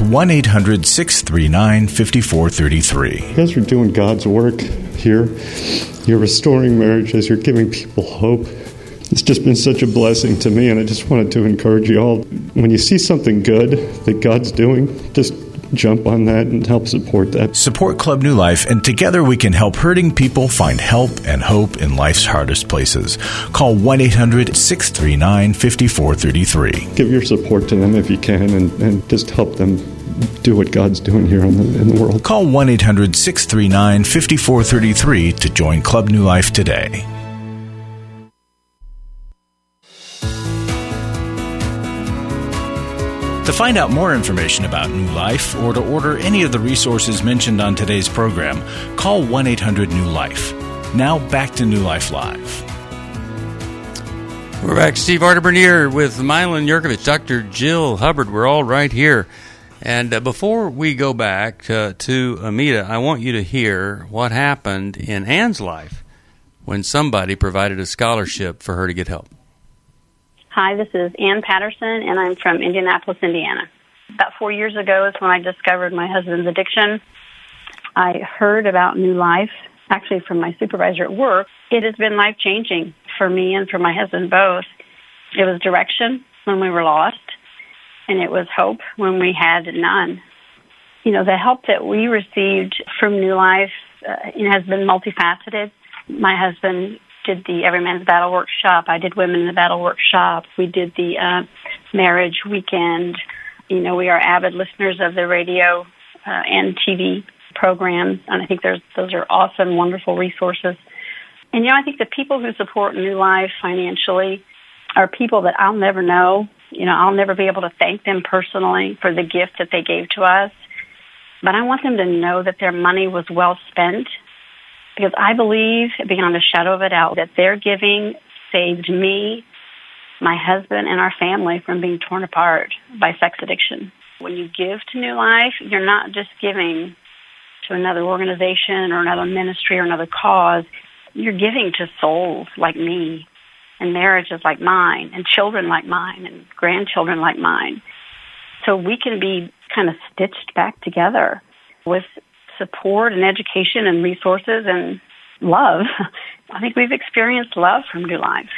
Speaker 1: 1-800-639-5433.
Speaker 21: You guys are doing God's work here. You're restoring marriages. You're giving people hope. It's just been such a blessing to me, and I just wanted to encourage you all. When you see something good that God's doing, just jump on that and help support that.
Speaker 1: Support Club New Life, and together we can help hurting people find help and hope in life's hardest places. Call 1-800-639-5433.
Speaker 21: Give your support to them if you can, and just help them do what God's doing here in the world.
Speaker 1: Call 1-800-639-5433 to join Club New Life today. To find out more information about New Life or to order any of the resources mentioned on today's program, call 1-800-NEW-LIFE. Now back to New Life Live.
Speaker 2: We're back. Steve Arterburn here with Milan Yurkovich, Dr. Jill Hubbard. We're all right here. And before we go back to Amita, I want you to hear what happened in Ann's life when somebody provided a scholarship for her to get help.
Speaker 22: Hi, this is Ann Patterson, and I'm from Indianapolis, Indiana. About 4 years ago is when I discovered my husband's addiction. I heard about New Life, actually from my supervisor at work. It has been life-changing for me and for my husband both. It was direction when we were lost, and it was hope when we had none. You know, the help that we received from New Life has been multifaceted. My husband did the Every Man's Battle workshop. I did Women in the Battle workshop. We did the marriage weekend. You know, we are avid listeners of the radio and TV programs, and I think those are awesome, wonderful resources. And, you know, I think the people who support New Life financially are people that I'll never know. You know, I'll never be able to thank them personally for the gift that they gave to us. But I want them to know that their money was well spent, because I believe, beyond a shadow of a doubt, that their giving saved me, my husband, and our family from being torn apart by sex addiction. When you give to New Life, you're not just giving to another organization or another ministry or another cause. You're giving to souls like me, and marriages like mine, and children like mine, and grandchildren like mine. So we can be kind of stitched back together with support and education and resources and love. I think we've experienced love from New Life.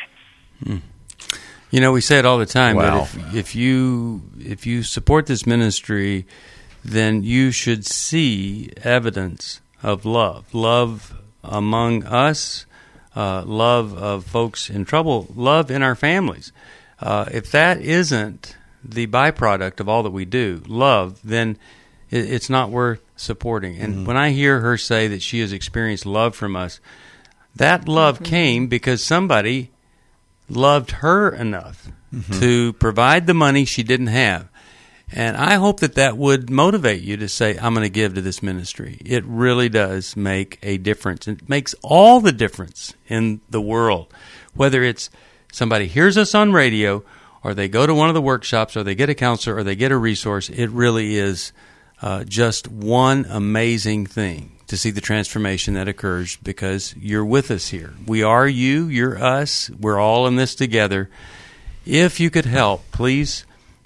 Speaker 2: You know, we say it all the time,
Speaker 1: wow.
Speaker 2: But if you support this ministry, then you should see evidence of love among us, love of folks in trouble, love in our families. If that isn't the byproduct of all that we do, love, then it's not worth supporting. And when I hear her say that she has experienced love from us, that love came because somebody loved her enough to provide the money she didn't have. And I hope that would motivate you to say, I'm going to give to this ministry. It really does make a difference. It makes all the difference in the world, whether it's somebody hears us on radio or they go to one of the workshops or they get a counselor or they get a resource. It really is just one amazing thing to see the transformation that occurs because you're with us here. We are you, you're us, we're all in this together. If you could help, please,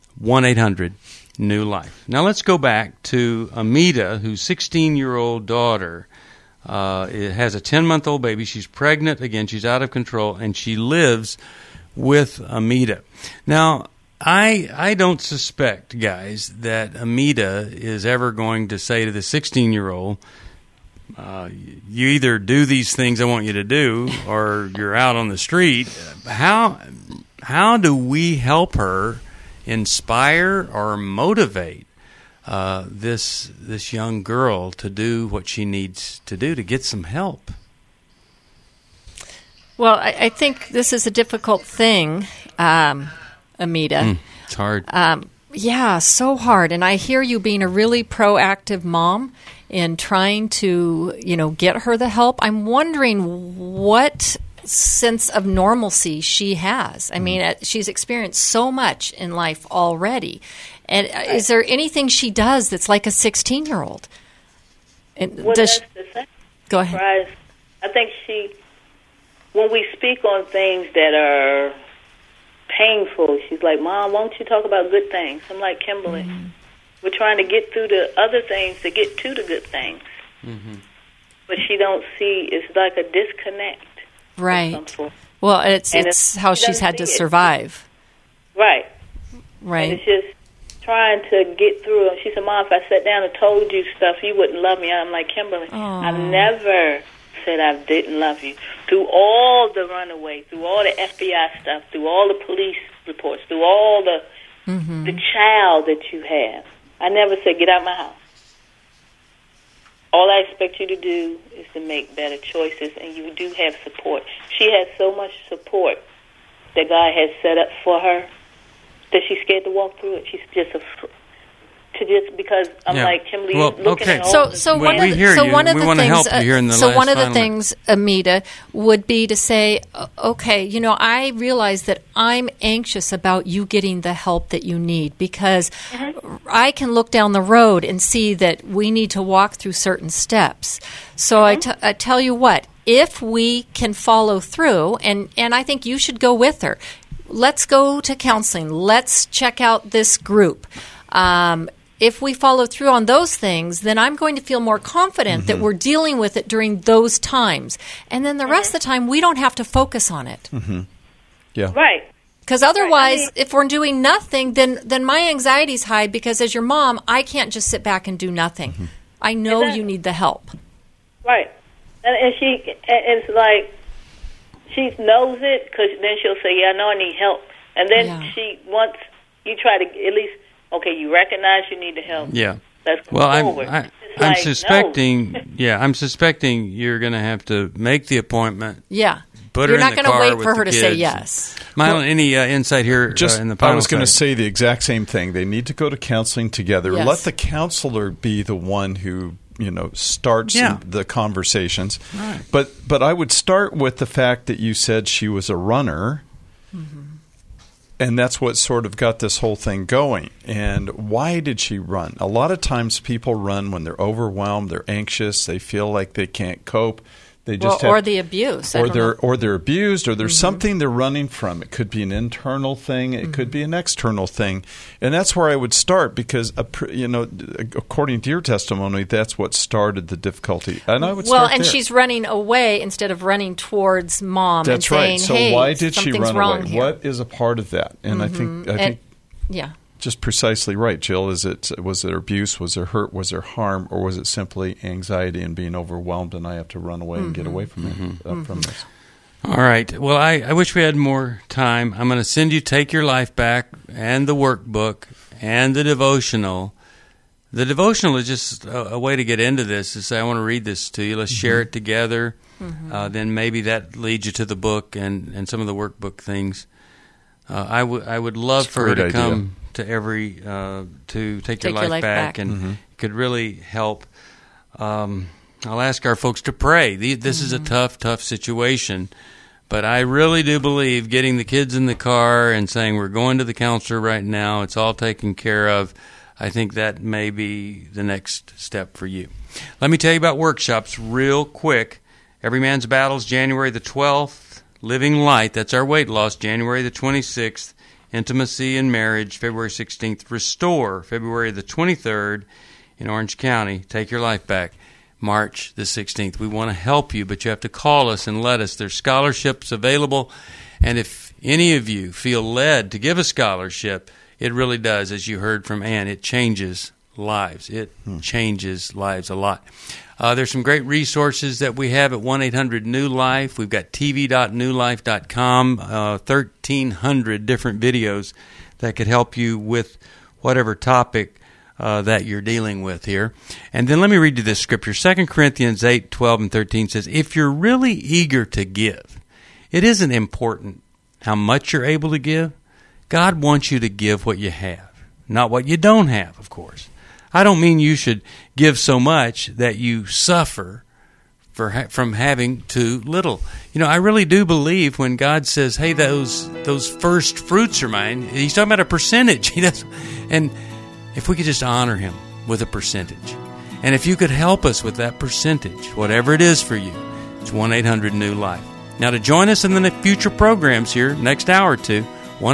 Speaker 2: 1-800-NEW-LIFE. Now let's go back to Amita, whose 16-year-old daughter has a 10-month-old baby. She's pregnant again, she's out of control, and she lives with Amita. Now, I don't suspect, guys, that Amita is ever going to say to the 16-year-old, you either do these things I want you to do or you're out on the street. How do we help her inspire or motivate this young girl to do what she needs to do to get some help?
Speaker 3: Well, I think this is a difficult thing, Amita.
Speaker 2: It's hard.
Speaker 3: Yeah, so hard. And I hear you being a really proactive mom in trying to, get her the help. I'm wondering what sense of normalcy she has. I mean, she's experienced so much in life already. And is there anything she does that's like a 16-year-old?
Speaker 16: Well, that's the thing.
Speaker 3: Go ahead.
Speaker 16: I think when we speak on things that are painful, she's like, Mom, won't you talk about good things? I'm like, Kimberly, we're trying to get through the other things to get to the good things. Mm-hmm. But she don't see, it's like a disconnect.
Speaker 3: Right. Well, it's how she's had to survive.
Speaker 16: Right.
Speaker 3: Right.
Speaker 16: And it's just trying to get through. And she said, Mom, if I sat down and told you stuff, you wouldn't love me. I'm like, Kimberly, I've never said I didn't love you. Through all the runaway, through all the FBI stuff, through all the police reports, through all the child that you have, I never said, get out of my house. All I expect you to do is to make better choices, and you do have support. She has so much support that God has set up for her that she's scared to walk through it. She's just because I'm like, Kimberly, looking at all
Speaker 3: one of the things, Amita, would be to say, okay, I realize that I'm anxious about you getting the help that you need because I can look down the road and see that we need to walk through certain steps. So I tell you what, if we can follow through, and I think you should go with her. Let's go to counseling. Let's check out this group. If we follow through on those things, then I'm going to feel more confident that we're dealing with it during those times. And then the rest of the time, we don't have to focus on it.
Speaker 4: Yeah.
Speaker 16: Right.
Speaker 3: Because otherwise, if we're doing nothing, then my anxiety's high because as your mom, I can't just sit back and do nothing. I know you need the help.
Speaker 16: Right. And it's like she knows it because then she'll say, yeah, I know I need help. And then once you try to at least, okay, you recognize you need the help.
Speaker 2: Yeah.
Speaker 16: Let's go forward.
Speaker 2: I'm suspecting. Yeah, I'm suspecting you're going to have to make the appointment.
Speaker 3: Yeah.
Speaker 2: Put her
Speaker 3: You're not
Speaker 2: going to
Speaker 3: wait for her to say yes.
Speaker 2: Mylon, any insight here in the final
Speaker 4: I was going to say the exact same thing. They need to go to counseling together.
Speaker 3: Yes.
Speaker 4: Let the counselor be the one who starts the conversations.
Speaker 2: Right.
Speaker 4: But I would start with the fact that you said she was a runner. And that's what sort of got this whole thing going. And why did she run? A lot of times people run when they're overwhelmed, they're anxious, they feel like they can't cope. They just
Speaker 3: or the abuse.
Speaker 4: Or they're abused, or there's something they're running from. It could be an internal thing. It could be an external thing. And that's where I would start because, according to your testimony, that's what started the difficulty. And I would start there.
Speaker 3: She's running away instead of running towards mom
Speaker 4: that's
Speaker 3: and saying,
Speaker 4: right. So
Speaker 3: hey,
Speaker 4: why did she run away?
Speaker 3: Here.
Speaker 4: What is a part of that? And I think just precisely right, Jill. Was it abuse? Was there hurt? Was there harm? Or was it simply anxiety and being overwhelmed and I have to run away and get away from from this?
Speaker 2: All right. Well, I wish we had more time. I'm going to send you Take Your Life Back and the workbook and the devotional. The devotional is just a way to get into this, to say, I want to read this to you. Let's share it together. Then maybe that leads you to the book and some of the workbook things. I would love for her to come to to Take Your Life Back, and could really help. I'll ask our folks to pray. This is a tough situation, but I really do believe getting the kids in the car and saying we're going to the counselor right now, it's all taken care of, I think that may be the next step for you. Let me tell you about workshops real quick. Every Man's Battles, January the 12th. Living Light, that's our weight loss, January the 26th. Intimacy and Marriage, February 16th. Restore, February the 23rd in Orange County. Take Your Life Back, March the 16th. We want to help you, but you have to call us and let us. There's scholarships available, and if any of you feel led to give a scholarship, it really does, as you heard from Ann, it changes lives. It changes lives a lot. There's some great resources that we have at 1-800-NEW-LIFE. We've got tv.newlife.com, 1,300 different videos that could help you with whatever topic that you're dealing with here. And then let me read you this scripture. 2 Corinthians 8, 12, and 13 says, if you're really eager to give, it isn't important how much you're able to give. God wants you to give what you have, not what you don't have, of course. I don't mean you should give so much that you suffer from having too little. I really do believe when God says, "Hey, those first fruits are mine," He's talking about a percentage. He does, and if we could just honor Him with a percentage, and if you could help us with that percentage, whatever it is for you, it's 1-800-NEW-LIFE. Now, to join us in the future programs here, next hour or two,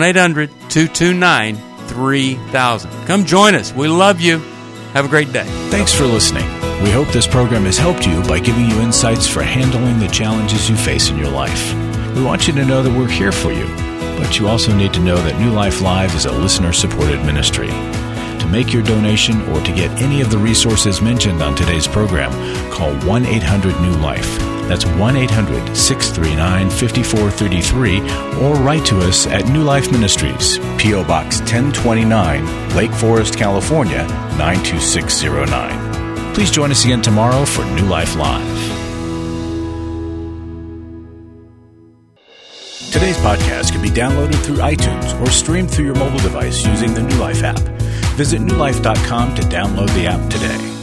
Speaker 2: 1-800-229-3000. Come join us. We love you. Have a great day.
Speaker 1: Thanks for listening. We hope this program has helped you by giving you insights for handling the challenges you face in your life. We want you to know that we're here for you, but you also need to know that New Life Live is a listener-supported ministry. To make your donation or to get any of the resources mentioned on today's program, call 1-800-NEW-LIFE. That's 1-800-639-5433, or write to us at New Life Ministries, P.O. Box 1029, Lake Forest, California, 92609. Please join us again tomorrow for New Life Live. Today's podcast can be downloaded through iTunes or streamed through your mobile device using the New Life app. Visit newlife.com to download the app today.